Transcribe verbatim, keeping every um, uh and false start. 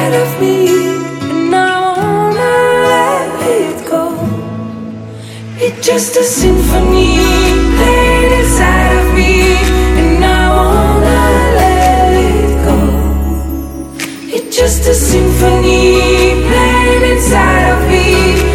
inside of me, and I wanna let it go. It's just a symphony playing inside of me, and I wanna let it go. It's just a symphony playing inside of me.